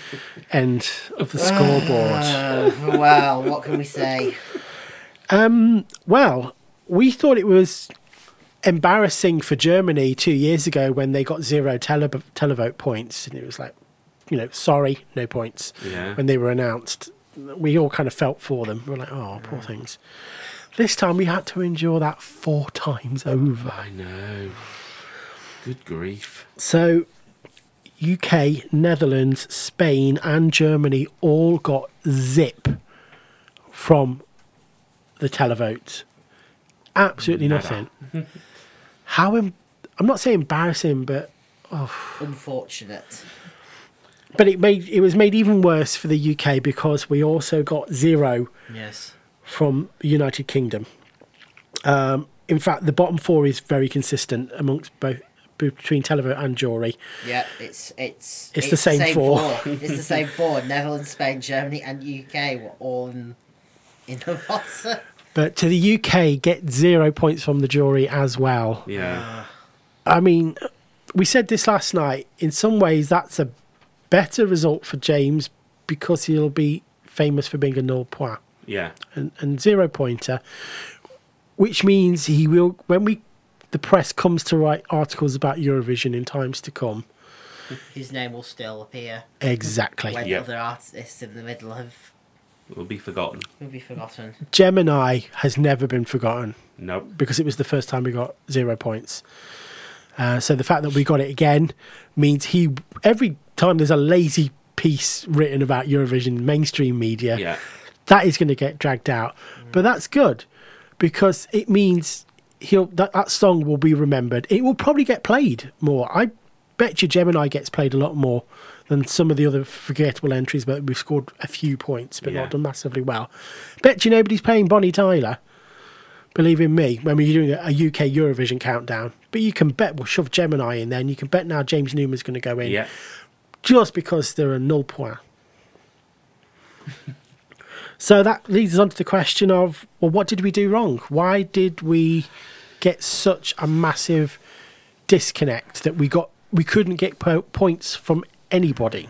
end of the scoreboard. Uh, well, what can we say? Um, well, we thought it was embarrassing for Germany two years ago when they got zero tele- televote points. And it was like, you know, sorry, no points. Yeah. When they were announced. We all kind of felt for them. We were like, oh, poor things. This time we had to endure that four times over. I know. Good grief. So, U K, Netherlands, Spain and Germany all got zip from the televote. Absolutely Never. nothing. How, em- I'm not saying embarrassing, but... Oh. Unfortunate. But it made it was made even worse for the U K because we also got zero yes. from the United Kingdom. Um, in fact, the bottom four is very consistent amongst both between televote and jury. Yeah, it's it's it's, it's the same, the same four. four. It's the same four. Netherlands, Spain, Germany, and U K were all in, in the bottom. But to the U K, get zero points from the jury as well. Yeah. I mean, we said this last night. In some ways, that's a better result for James because he'll be famous for being a null point. Yeah. And, and zero pointer, which means he will, when we the press comes to write articles about Eurovision in times to come, his name will still appear. Exactly. When yep. other artists in the middle have will be forgotten. Will be forgotten. Gemini has never been forgotten. Nope. Because it was the first time we got zero points. Uh, so the fact that we got it again means he every time there's a lazy piece written about Eurovision mainstream media, yeah. that is going to get dragged out. Mm. But that's good because it means he'll that, that song will be remembered. It will probably get played more. I bet you Gemini gets played a lot more than some of the other forgettable entries, but we've scored a few points, but yeah. not done massively well. Bet you nobody's playing Bonnie Tyler. Believe in me, when we're doing a U K Eurovision countdown. But you can bet we'll shove Gemini in there, and you can bet now James Newman's going to go in. Yeah. Just because they're a null point. So that leads us on to the question of, well, what did we do wrong? Why did we get such a massive disconnect that we got we couldn't get po- points from anybody?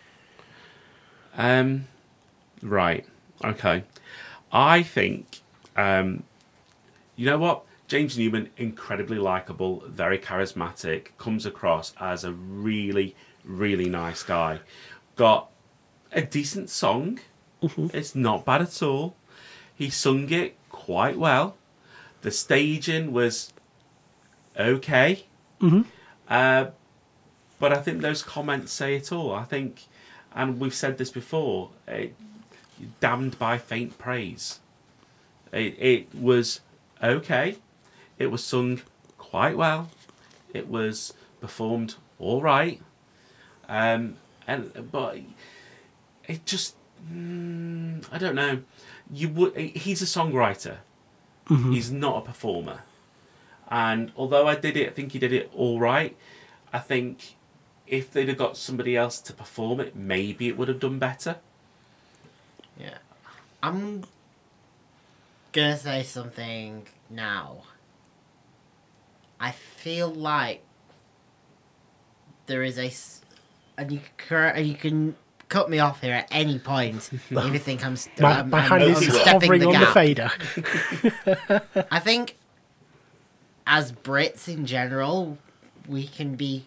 Um, right. Okay. I think um, you know what? James Newman, incredibly likable, very charismatic, comes across as a really, really nice guy. Got a decent song. Mm-hmm. It's not bad at all. He sung it quite well. The staging was okay. Mm-hmm. Uh, but I think those comments say it all. I think, and we've said this before, it, damned by faint praise. It, it was okay. It was sung quite well. It was performed all right. Um, and but it just, mm, I don't know. You would. He's a songwriter. Mm-hmm. He's not a performer. And although I did it, I think he did it all right. I think if they'd have got somebody else to perform it, maybe it would have done better. Yeah. I'm gonna say something now. I feel like there is a, s- and you can, and you can cut me off here at any point if you think I'm, st- My, I'm, my I'm, hand I'm is stepping hovering the on the gap. fader. I think as Brits in general, we can be,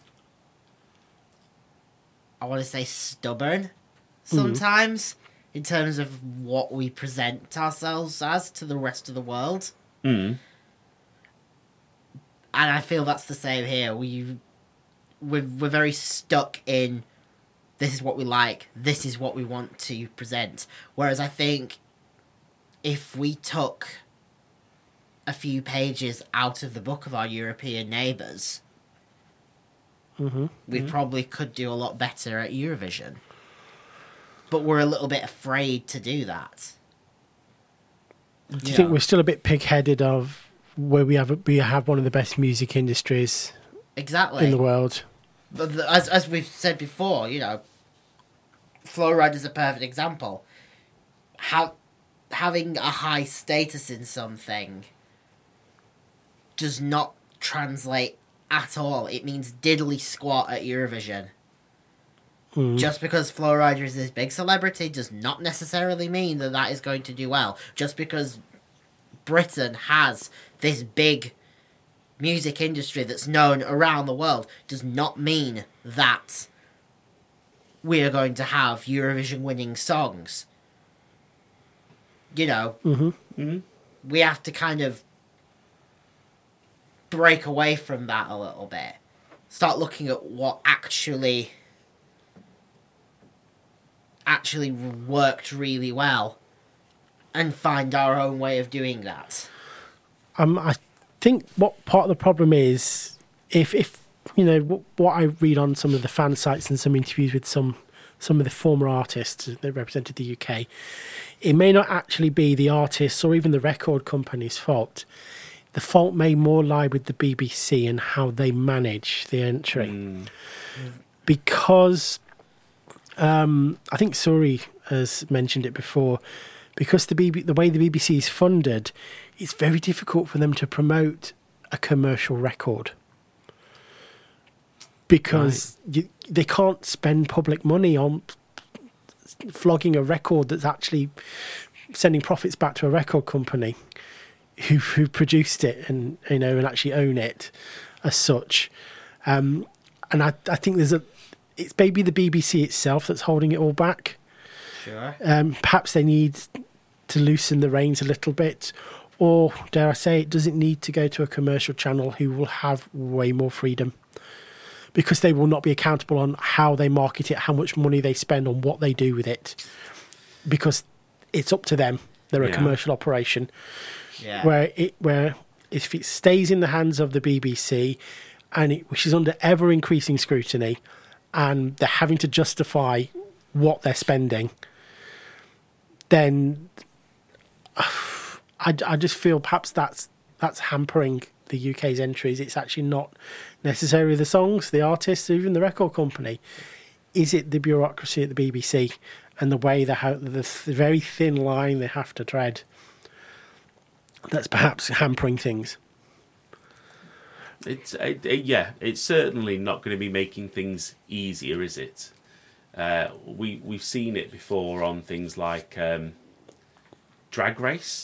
I want to say, stubborn sometimes in terms of what we present ourselves as to the rest of the world. Mm. And I feel that's the same here. We, we're, we're very stuck in this is what we like, this is what we want to present. Whereas I think if we took a few pages out of the book of our European neighbours, Mm-hmm. we probably could do a lot better at Eurovision. But we're a little bit afraid to do that. Do you think we're still a bit pig-headed of where we have we have one of the best music industries Exactly. in the world? But the, as as we've said before, you know, Flowride is a perfect example. How having a high status in something does not translate at all. It means diddly squat at Eurovision. Mm. Just because Flowrider is this big celebrity does not necessarily mean that that is going to do well. Just because Britain has this big music industry that's known around the world does not mean that we are going to have Eurovision winning songs. You know, Mm-hmm. Mm. we have to kind of break away from that a little bit. Start looking at what actually actually worked really well and find our own way of doing that. Um, I think what part of the problem is, if if you know what, what I read on some of the fan sites and some interviews with some some of the former artists that represented the U K, it may not actually be the artists or even the record company's fault. The fault may more lie with the B B C and how they manage the entry, Mm. because um, I think Suri has mentioned it before. Because the B B, the way the B B C is funded, it's very difficult for them to promote a commercial record because you, they can't spend public money on flogging a record that's actually sending profits back to a record company who who produced it and you know and actually own it as such. Um, and I I think there's a it's maybe the B B C itself that's holding it all back. Sure. Um, perhaps they need to loosen the reins a little bit, or dare I say, it doesn't need to go to a commercial channel who will have way more freedom, because they will not be accountable on how they market it, how much money they spend on what they do with it, because it's up to them. They're a Yeah. commercial operation. Yeah. Where it where if it stays in the hands of the B B C, and it, which is under ever increasing scrutiny, and they're having to justify what they're spending, then I, I just feel perhaps that's that's hampering the U K's entries. It's actually not necessarily the songs, the artists, even the record company. Is it the bureaucracy at the B B C and the way they have the, the very thin line they have to tread that's perhaps hampering things? It's it, it- yeah, it's certainly not going to be making things easier, is it? Uh, we we've seen it before on things like um, Drag Race.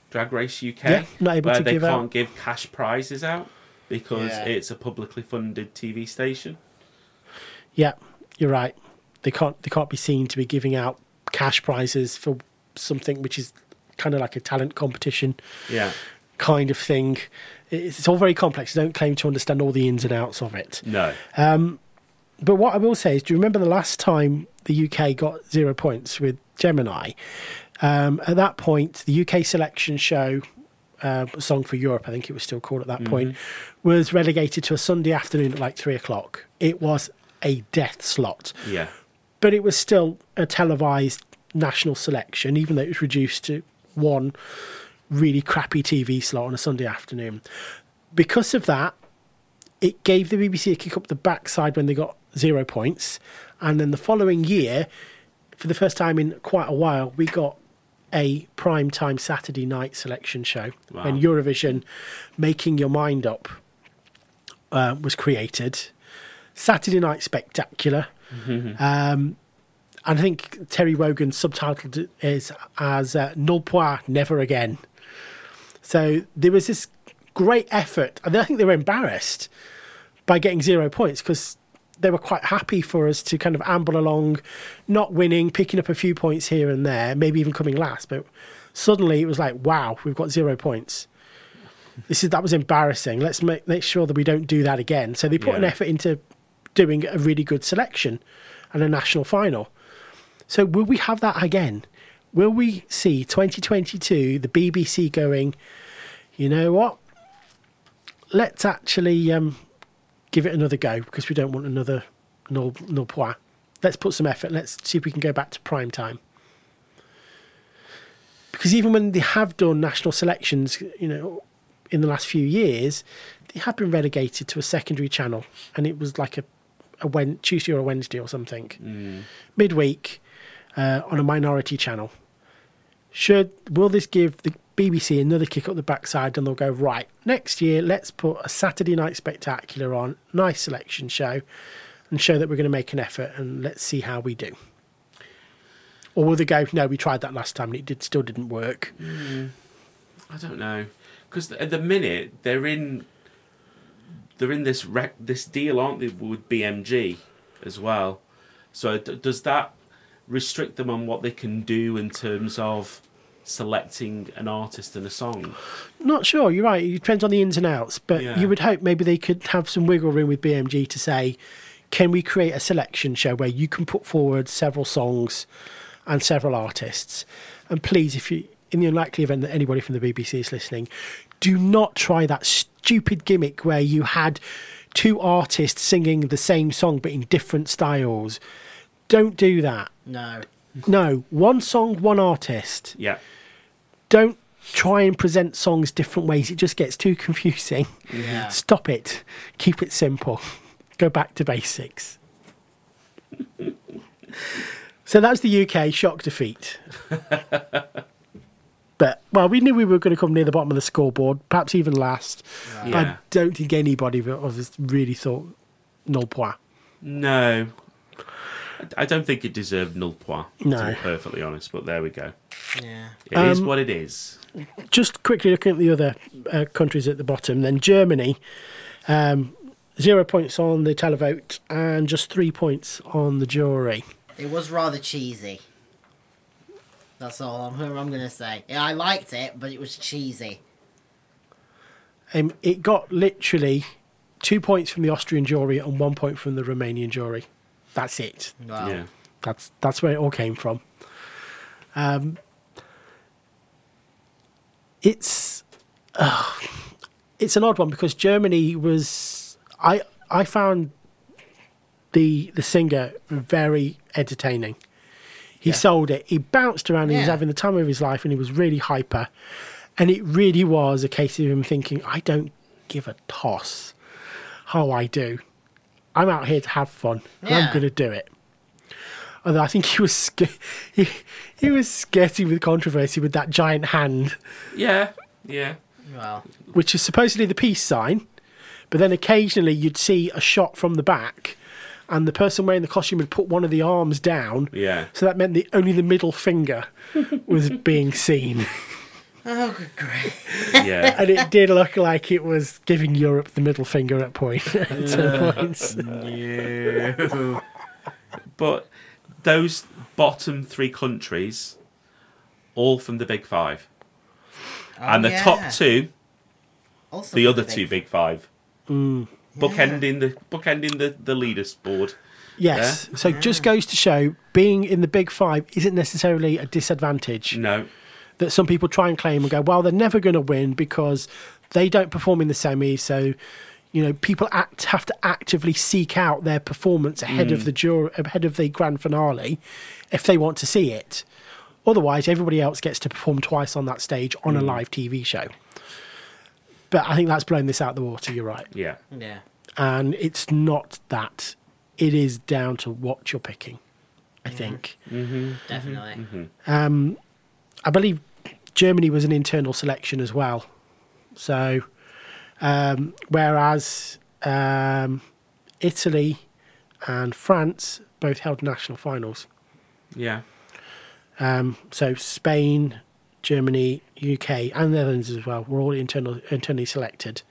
Drag Race U K, Yeah, not able where to they give can't out. give cash prizes out because Yeah. it's a publicly funded T V station. Yeah, you're right. They can't they can't be seen to be giving out cash prizes for something which is kind of like a talent competition Yeah. kind of thing. It's, it's all very complex. I don't claim to understand all the ins and outs of it. No. But what I will say is, do you remember the last time the U K got zero points with Gemini? Um, at that point, the U K selection show, uh, Song for Europe, I think it was still called at that point, was relegated to a Sunday afternoon at like three o'clock. It was a death slot. Yeah. But it was still a televised national selection, even though it was reduced to one really crappy T V slot on a Sunday afternoon. Because of that, it gave the B B C a kick up the backside when they got zero points. And then the following year, for the first time in quite a while, we got a prime time Saturday night selection show. Wow. When Eurovision Making Your Mind Up uh, was created. Saturday Night Spectacular. Um, and I think Terry Wogan subtitled it as, as uh, Null Point, Never Again. So there was this great effort. And I think they were embarrassed by getting zero points because they were quite happy for us to kind of amble along, not winning, picking up a few points here and there, maybe even coming last. But suddenly it was like, wow, we've got zero points. This is that was embarrassing. Let's make, make sure that we don't do that again. So they put an Yeah. effort into doing a really good selection and a national final. So will we have that again? Will we see twenty twenty-two, the B B C going, you know what? Let's actually um, give it another go because we don't want another null, null point. Let's put some effort. Let's see if we can go back to prime time. Because even when they have done national selections, you know, in the last few years, they have been relegated to a secondary channel, and it was like a, a Wed- Tuesday or a Wednesday or something, Mm. midweek uh, on a minority channel. Should will this give the B B C another kick up the backside, and they'll go, right, next year let's put a Saturday Night Spectacular on, nice selection show, and show that we're going to make an effort, and let's see how we do. Or will they go, no, we tried that last time and it did still didn't work. I don't know, because at the minute they're in they're in this rec- this deal, aren't they, with B M G as well? So d- does that restrict them on what they can do in terms of selecting an artist and a song? Not sure, you're right. It depends on the ins and outs, but Yeah. you would hope maybe they could have some wiggle room with B M G to say, can we create a selection show where you can put forward several songs and several artists? And please, if you, in the unlikely event that anybody from the B B C is listening, do not try that stupid gimmick where you had two artists singing the same song but in different styles. Don't do that. No. No, one song, one artist. Yeah. Don't try and present songs different ways. It just gets too confusing. Yeah. Stop it. Keep it simple. Go back to basics. So that's the U K shock defeat. But, well, we knew we were going to come near the bottom of the scoreboard, perhaps even last. Right. Yeah. I don't think anybody of us really thought null point. No. I don't think it deserved null point, No. to be perfectly honest, but there we go. Yeah. It is Um, what it is. Just quickly looking at the other uh, countries at the bottom, then Germany, um, zero points on the televote and just three points on the jury. It was rather cheesy. That's all I'm, I'm going to say. Yeah, I liked it, but it was cheesy. Um, it got literally two points from the Austrian jury and one point from the Romanian jury. That's it. Well, Yeah. That's that's where it all came from. Um, it's uh, it's an odd one because Germany was I I found the the singer very entertaining. He Yeah. sold it. He bounced around. He was Yeah. having the time of his life, and he was really hyper. And it really was a case of him thinking, "I don't give a toss how I do. I'm out here to have fun, and I'm Yeah. going to do it." Although I think he was sca- he, he was sketchy with controversy with that giant hand, Yeah. Yeah. well, which is supposedly the peace sign. But then occasionally you'd see a shot from the back, and the person wearing the costume had put one of the arms down. Yeah. So that meant the only the middle finger was being seen. Oh, good grief. Yeah. And it did look like it was giving Europe the middle finger at point at some points. No. But those bottom three countries, all from the Big Five. and the Oh, yeah. top two, Also the for other big- two Big Five. Mm. Bookending the bookending the, the leaders board. Yes. So it just goes to show being in the Big Five isn't necessarily a disadvantage. No. That some people try and claim and go, well, they're never going to win because they don't perform in the semis. So, you know, people act, have to actively seek out their performance ahead of the jur- ahead of the grand finale if they want to see it. Otherwise, everybody else gets to perform twice on that stage on a live T V show. But I think that's blown this out the water. You're right. Yeah. Yeah. And it's not that. It is down to what you're picking, I think. Mm-hmm. Definitely. Mm-hmm. Um, I believe Germany was an internal selection as well. So, um, whereas um, Italy and France both held national finals. Yeah. Um, so Spain, Germany, U K, and Netherlands as well were all internal, internally selected.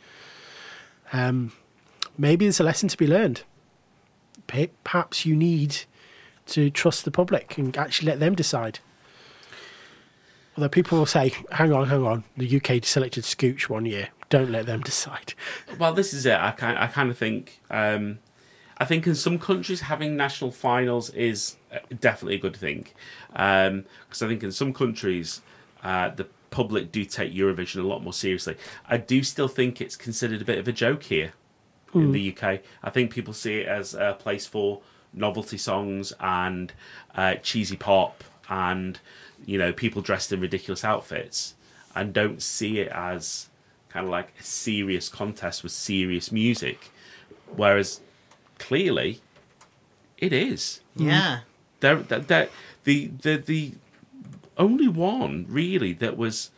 Um, maybe there's a lesson to be learned. Pe- Perhaps you need to trust the public and actually let them decide. Although people will say, hang on, hang on, the U K selected Scooch one year. Don't let them decide. Well, this is it. I kind, I kind of think, um, I think in some countries having national finals is definitely a good thing, because I think in some countries uh, the public do take Eurovision a lot more seriously. I do still think it's considered a bit of a joke here in the U K. I think people see it as a place for novelty songs and uh, cheesy pop and, you know, people dressed in ridiculous outfits, and don't see it as kind of like a serious contest with serious music, whereas clearly it is. Yeah. There, there, there, the the the only one really that was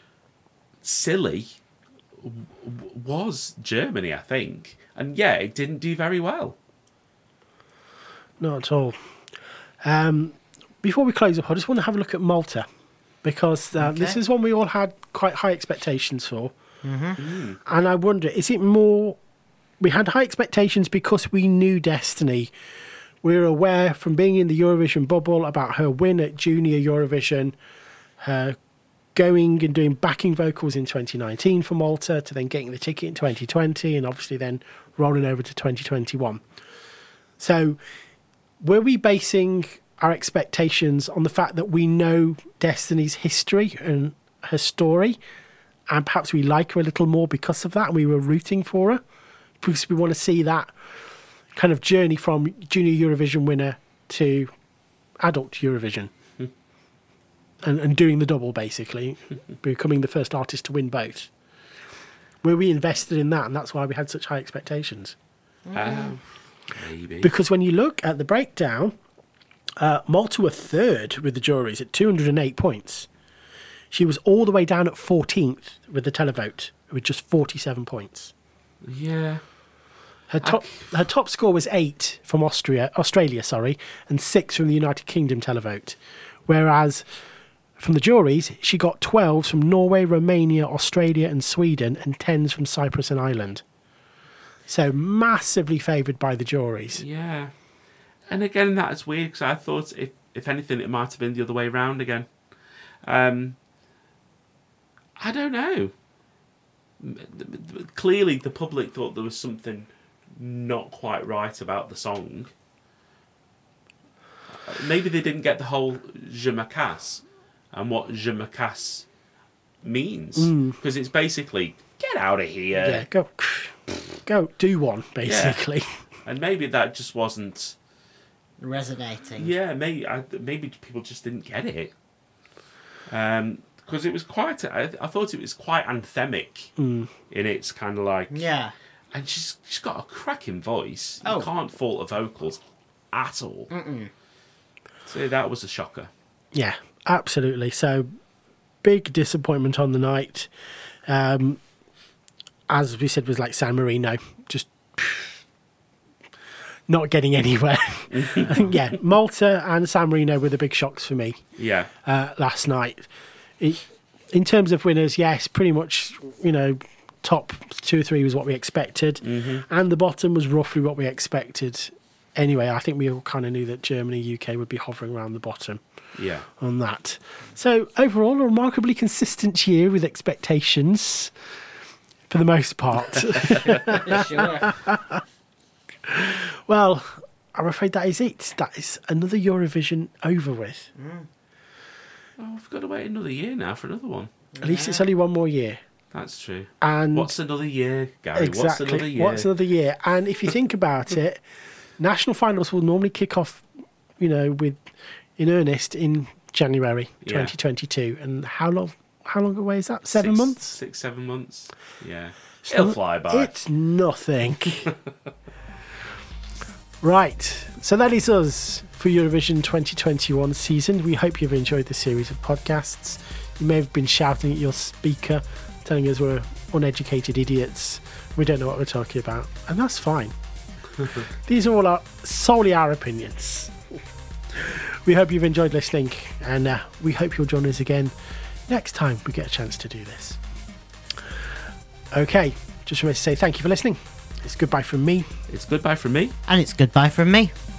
silly w- was Germany, I think, and yeah, it didn't do very well. Not at all. Um, before we close up, I just want to have a look at Malta, because uh, this Okay. is one we all had quite high expectations for. Mm-hmm. And I wonder, is it more... We had high expectations because we knew Destiny. We were aware from being in the Eurovision bubble about her win at Junior Eurovision, her going and doing backing vocals in twenty nineteen for Malta, to then getting the ticket in twenty twenty, and obviously then rolling over to twenty twenty-one. So were we basing our expectations on the fact that we know Destiny's history and her story, and perhaps we like her a little more because of that, and we were rooting for her because we want to see that kind of journey from Junior Eurovision winner to adult Eurovision, and, and doing the double, basically, becoming the first artist to win both? Were we invested in that, and that's why we had such high expectations? Um, maybe. Because when you look at the breakdown, uh, Malta were third with the juries at two hundred eight points. She was all the way down at fourteenth with the televote with just forty-seven points. Yeah. Her top her top score was eight from Austria, Australia, sorry, and six from the United Kingdom televote. Whereas from the juries, she got twelves from Norway, Romania, Australia, and Sweden, and tens from Cyprus and Ireland. So massively favoured by the juries. Yeah. And again, that is weird because I thought if if anything, it might have been the other way around again. Um, I don't know. Clearly, the public thought there was something not quite right about the song. Maybe they didn't get the whole Je me casse and what Je me casse means. Because it's basically, get out of here. Yeah, go, go do one, basically. And maybe that just wasn't... Resonating. Yeah, maybe I, maybe people just didn't get it. Um, because it was quite, I, I thought it was quite anthemic Mm. in its kind of like, Yeah. and she's she's got a cracking voice. Oh. You can't fault her vocals at all. Mm-mm. So that was a shocker. Yeah, absolutely. So big disappointment on the night. Um, as we said, was like San Marino, just not getting anywhere. I think, yeah, Malta and San Marino were the big shocks for me Yeah, uh, last night. It, in terms of winners, yes, pretty much, you know, top two or three was what we expected, Mm-hmm. and the bottom was roughly what we expected. Anyway, I think we all kind of knew that Germany, U K would be hovering around the bottom Yeah. on that. So overall, a remarkably consistent year with expectations for the most part. Sure. Well, I'm afraid that is it. That is another Eurovision over with. Oh, we've got to wait another year now for another one. At least it's only one more year. That's true. And What's another year, Gary? exactly. What's another year? What's another year? And if you think about it, national finals will normally kick off, you know, with in earnest in January Yeah. twenty twenty-two. And how long? How long away is that? Seven Six- months. Six, seven months. Yeah. So It'll fly by. It's nothing. Right. So that is us for Eurovision twenty twenty-one season. We hope you've enjoyed the series of podcasts. You may have been shouting at your speaker, telling us we're uneducated idiots. We don't know what we're talking about. And that's fine. These are all our, solely our opinions. We hope you've enjoyed listening, and uh, we hope you'll join us again next time we get a chance to do this. Okay, just wanted to say thank you for listening. It's goodbye from me. It's goodbye from me. And it's goodbye from me.